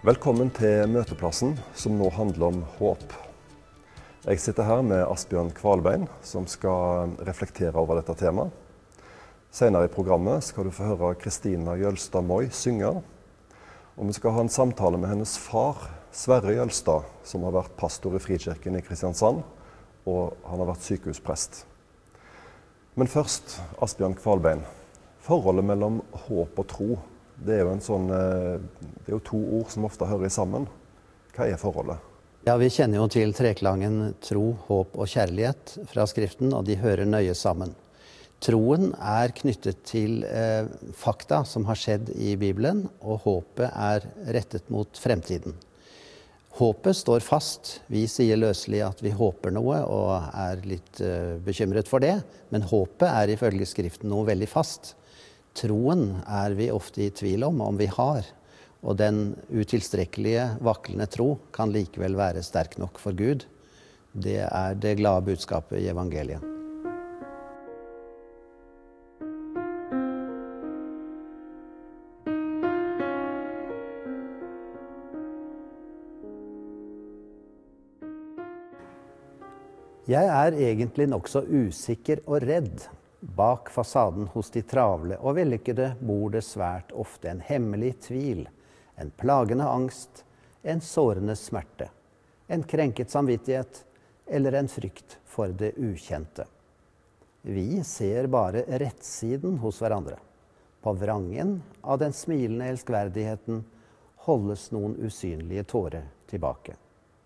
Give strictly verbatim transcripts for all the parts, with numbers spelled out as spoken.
Velkommen til møteplassen, som nå handler om håp. Jeg sitter her med Asbjørn Kvalbein, som skal reflektere over dette temaet. Senere i programmet skal du få høre Kristina Jølstad Moi synge, og vi skal ha en samtale med hennes far, Sverre Jølstad, som har vært pastor i Frikirken i Kristiansand, og han har vært sykehusprest. Men først, Asbjørn Kvalbein, forholdet mellom håp og tro. Det er jo en sånn, det er jo to ord som ofte hører sammen. Hva er forholdet? Ja, vi kjenner jo til treklangen tro, håp og kjærlighet fra Skriften, og de hører nøye sammen. Troen er knyttet til eh, fakta som har skjedd i Bibelen, og håpet er rettet mot fremtiden. Håpet står fast. Vi sier løselig at vi håper noe og er litt eh, bekymret for det, men håpet er ifølge Skriften noe veldig fast. Troen er vi ofte i tvil om om vi har, og den utilstrekkelige, vaklende tro kan likevel være sterk nok for Gud. Det er det glade budskapet i evangeliet. Jeg er egentlig nokså usikker og redd. Bak fasaden hos de travle og vellykkede bor det svært ofte en hemmelig tvil, en plagende angst, en sårende smerte, en krenket samvittighet eller en frykt for det ukjente. Vi ser bare rettsiden hos hverandre. På vrangen av den smilende elskverdigheten holdes noen usynlige tårer tilbake.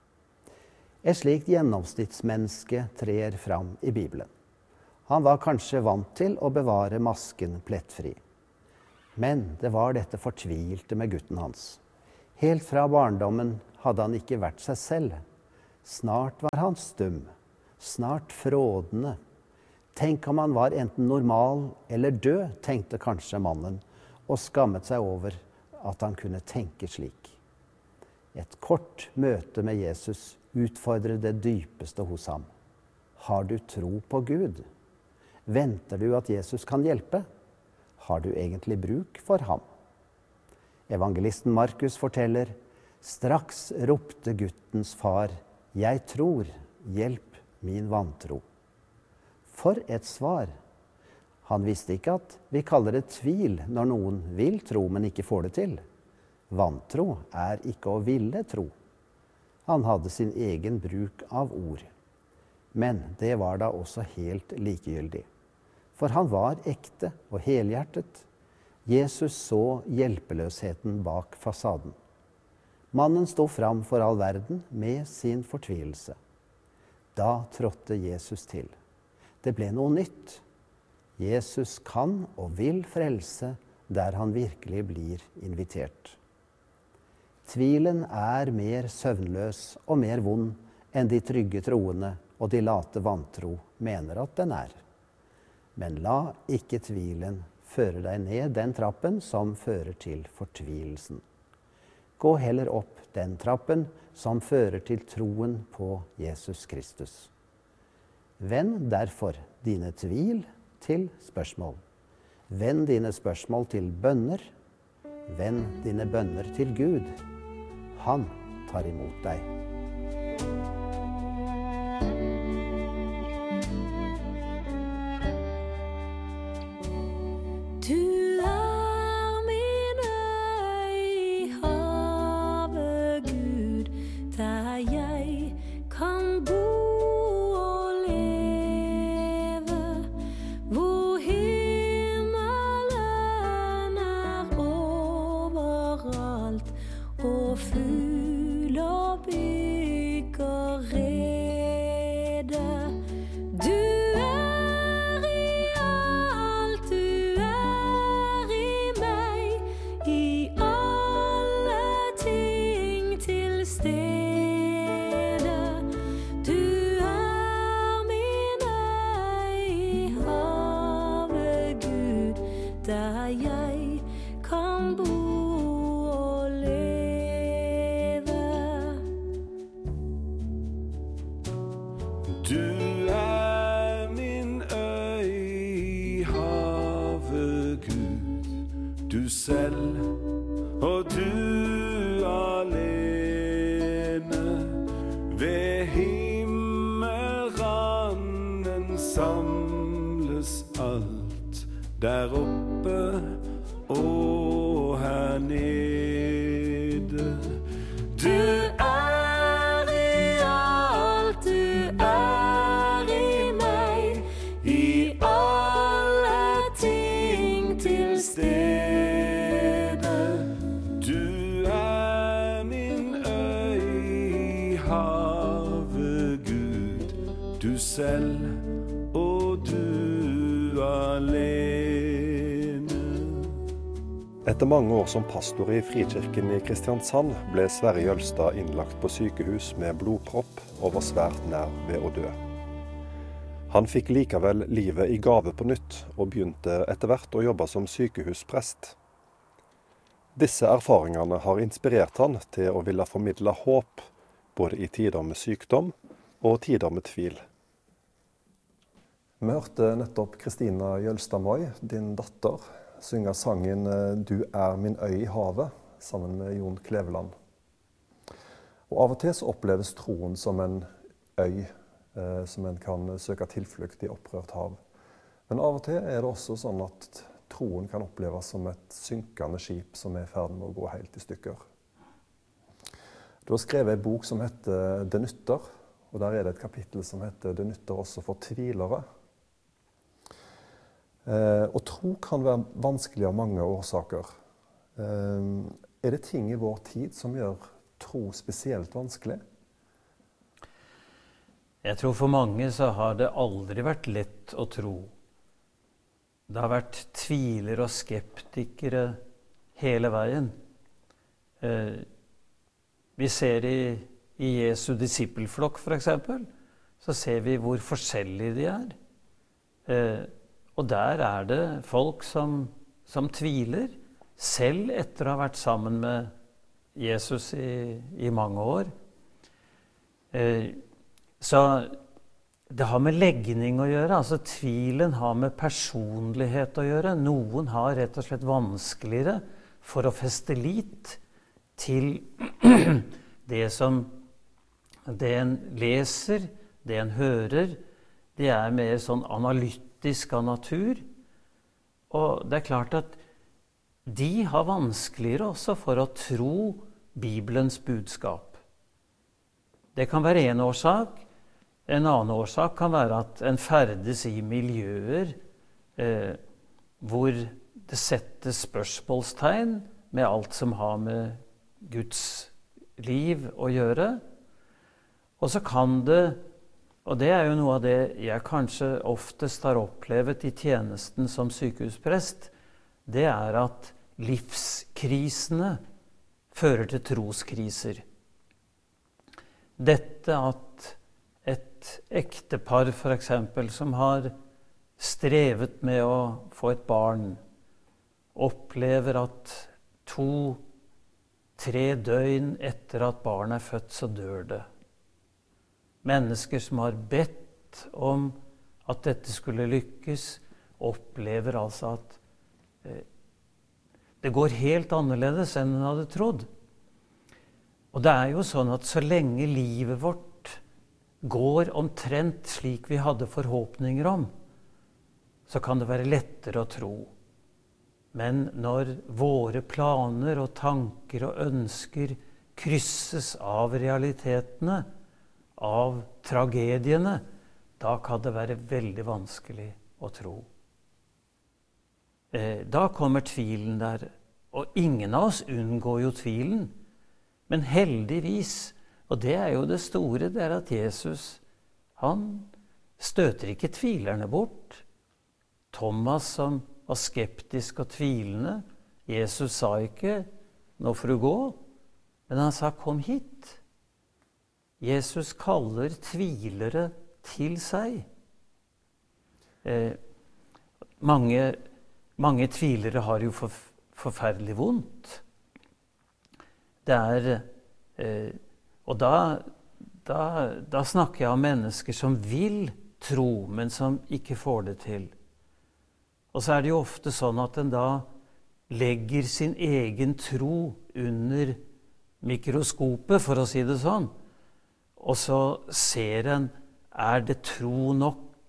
Et slikt gjennomsnittsmenneske trer fram i Bibelen. Han var kanskje vant til å bevare masken plettfri. Men det var dette fortvilte med gutten hans. Helt fra barndommen hadde han ikke vært seg selv. Snart var han stum, snart frådende. Tenk om han var enten normal eller død, tenkte kanskje mannen, og skammet seg over at han kunne tenke slik. Et kort møte med Jesus utfordrer det dypeste hos ham. Har du tro på Gud? Venter du at Jesus kan hjelpe? Har du egentlig bruk for ham? Evangelisten Markus forteller, straks ropte guttens far, jeg tror, hjelp min vantro. For et svar! Han visste ikke at vi kaller det tvil når noen vil tro, men ikke får det til. Vantro er ikke å ville tro. Han hadde sin egen bruk av ord. Men det var da også helt likegyldig. For han var ekte og helhjertet. Jesus så hjelpeløsheten bak fasaden. Mannen sto fram for all verden med sin fortvilelse. Da trådte Jesus til. Det ble noe nytt. Jesus kan og vil frelse der han virkelig blir invitert. Tvilen er mer søvnløs og mer vond enn de trygge troende og de late vantro mener at den er. Men la ikke tvilen føre deg ned den trappen som fører til fortvilelsen. Gå heller opp den trappen som fører til troen på Jesus Kristus. Vend derfor dine tvil til spørsmål. Vend dine spørsmål til bønner. Vend dine bønner til Gud. Han tar imot deg. Du er min øy i havet, Gud, du selv og du alene. samles alt der oppe og her nede. Du er i alt, du er i meg, i alle ting til stede. Du er min øy i havet, Gud, du selv og du alene. Etter mange år som pastor i Frikirken i Kristiansand ble Sverre Jølstad innlagt på sykehus med blodpropp og var svært nær ved å dø. Han fikk likevel livet i gave på nytt og begynte etter hvert å jobbe som sykehusprest. Disse erfaringene har inspirert han til å ville formidle håp, både i tider med sykdom og tider med tvil. Vi hørte nettopp Kristina Jølstad Moi, din datter, synge sangen «Du er min øy i havet» sammen med Jon Kleveland. Og av og til så oppleves troen som en øy eh, som en kan søke tilflukt i opprørt hav. Men av og til er det også sånn at troen kan oppleves som et synkende skip som er i ferd med å gå helt i stykker. Du har skrevet en bok som heter «Det nytter», og der er det et kapittel som heter «Det nytter også for tvilere». Eh, og tro kan være vanskelig av mange årsaker. Eh, er det ting i vår tid som gjør tro spesielt vanskelig? Jeg tror for mange så har det aldri vært lett å tro. Det har vært tvilere og skeptikere hele veien. Eh, vi ser i, i Jesu disippelflokk for eksempel, så ser vi hvor forskjellige de er. Eh, Og der er det folk som, som tviler, selv etter å ha vært sammen med Jesus i, i mange år. Eh, så det har med legning å gjøre, altså tvilen har med personlighet å gjøre. Noen har rett og slett vanskeligere for å feste lit til det som det en leser, det en hører. Det er mer sånn analytisk av natur, og det er klart at de har vanskeligere også for å tro Bibelens budskap. Det kan være en årsak. En annen årsak kan være at en ferdes i miljøer eh, hvor det settes spørsmålstegn med alt som har med Guds liv å gjøre. Og så kan det Og det er jo noe av det jeg kanskje oftest har opplevet i tjenesten som sykehusprest, det er at livskrisene fører til troskriser. Dette at et ektepar for eksempel som har strevet med å få et barn, opplever at to, tre døgn etter at barnet er født, så dør det. Mennesker som har bedt om at dette skulle lykkes, opplever altså at eh, det går helt annerledes enn en hadde trodd. Og det er jo sånn at så lenge livet vårt går omtrent slik vi hadde forhåpninger om, så kan det være lettere å tro. Men når våre planer og tanker og ønsker krysses av realitetene, av tragediene, da kan det være veldig vanskelig å tro. Eh, da kommer tvilen der, og ingen av oss unngår jo tvilen, men heldigvis, og det er jo det store, det er at Jesus, han støter ikke tvilerne bort. Thomas som var skeptisk og tvilende, Jesus sa ikke, nå får du gå, men han sa, kom hit. Jesus kaller tvilere til seg. Eh, mange, mange tvilere har jo for, forferdelig vondt. Det er, eh, og da, da, da snakker jeg om mennesker som vil tro, men som ikke får det til. Og så er det jo ofte sånn at en da legger sin egen tro under mikroskopet, for å si det sånn. Og så ser en, er det tro nok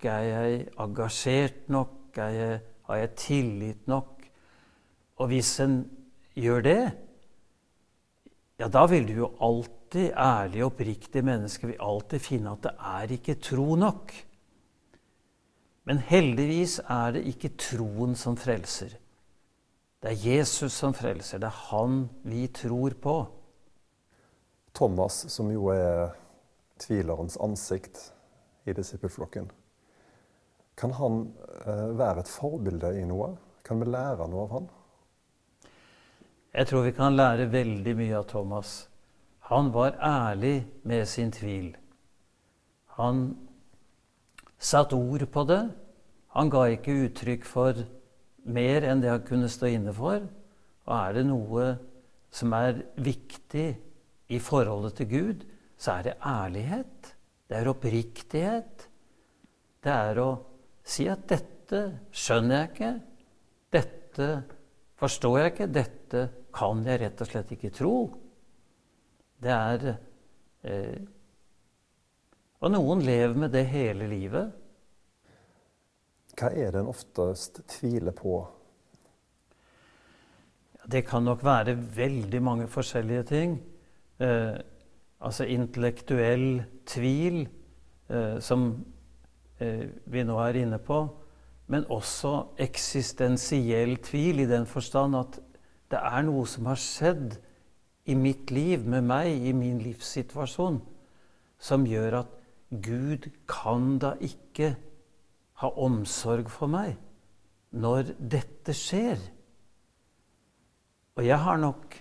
Er jeg engasjert nok? Er jeg, har jeg tillit nok? Og hvis en gjør det, ja, da vil du jo alltid, ærlig og oppriktig menneske, vil alltid finne at det er ikke tro nok. Men heldigvis er det ikke troen som frelser. Det er Jesus som frelser, det er han vi tror på. Thomas, som jo er tvilerens ansikt i disippelflokken, kan han eh, være et forbilde i noe? Kan vi lære noe av han? Jeg tror vi kan lære veldig mye av Thomas. Han var ærlig med sin tvil. Han satt ord på det. Han ga ikke uttrykk for mer enn det han kunne stå inne for. Og er det noe som er viktig i forholdet til Gud, så er det ærlighet. Det er oppriktighet. Det er å si at dette skjønner jeg ikke, dette forstår jeg ikke, dette kan jeg rett og slett ikke tro. Det er eh, Og noen lever med det hele livet. Hva er det en oftest tviler på? Det kan nok være veldig mange forskjellige ting. Eh, altså intellektuell tvil, eh, som eh, vi nå er inne på, men også eksistensiell tvil i den forstand at det er noe som har skjedd i mitt liv, med meg, i min livssituasjon, som gjør at Gud kan da ikke ha omsorg for meg når dette skjer. Og jeg har nok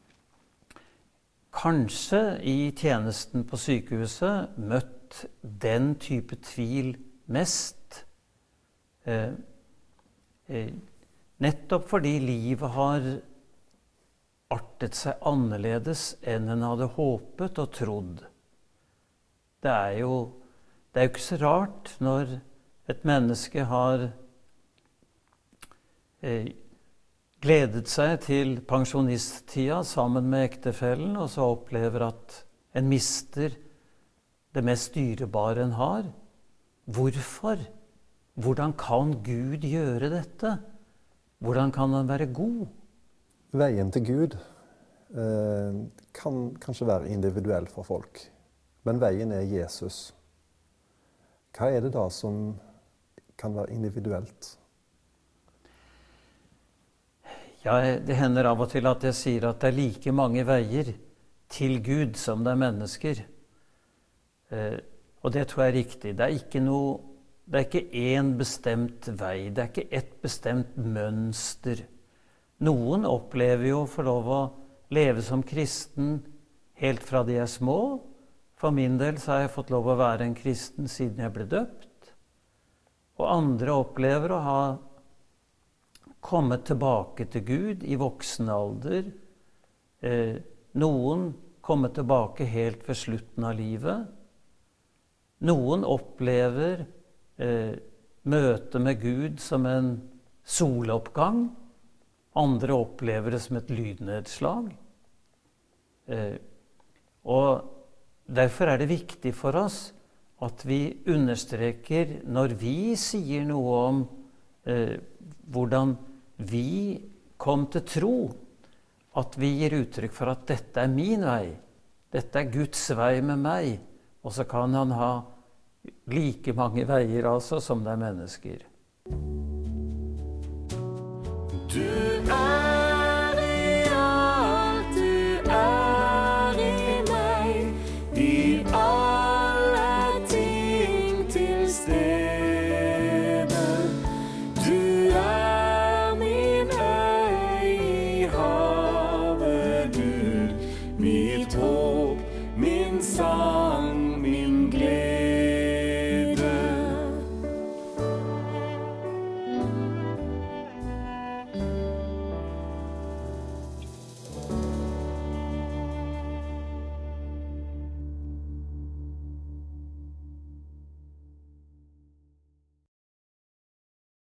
kanskje i tjenesten på sykehuset møtt den type tvil mest. Eh, eh, nettopp fordi livet har artet seg annerledes enn en hadde håpet og trodd. Det er jo, det er jo ikke så rart når et menneske har eh, gledet seg til pensjonisttida sammen med ektefellen, og så opplever at en mister det mest dyrebare en har. Hvorfor? Hvordan kan Gud gjøre dette? Hvordan kan han være god? Veien til Gud eh, kan kanskje være individuell for folk, men veien er Jesus. Hva er det da som kan være individuelt? Ja, det hender av og til at jeg sier at det er like mange veier til Gud som det er mennesker. Eh, og det tror jeg er riktig. Det er ikke noe, det er ikke én bestemt vei, det er ikke ett bestemt mønster. Noen opplever jo å få lov å leve som kristen helt fra de er små. For min del så har jeg fått lov å være en kristen siden jeg ble døpt. Og andre opplever å ha kommet tilbake til Gud i voksen alder. Eh, noen kommer tilbake helt ved slutten av livet. Noen opplever eh, møtet med Gud som en soloppgang. Andre opplever det som et lydnedslag. Eh, og derfor er det viktig for oss at vi understreker, når vi sier noe om eh, hvordan vi kom til tro, at vi gir uttrykk for at dette er min vei, dette er Guds vei med meg, og så kan han ha like mange veier altså som det er mennesker. Du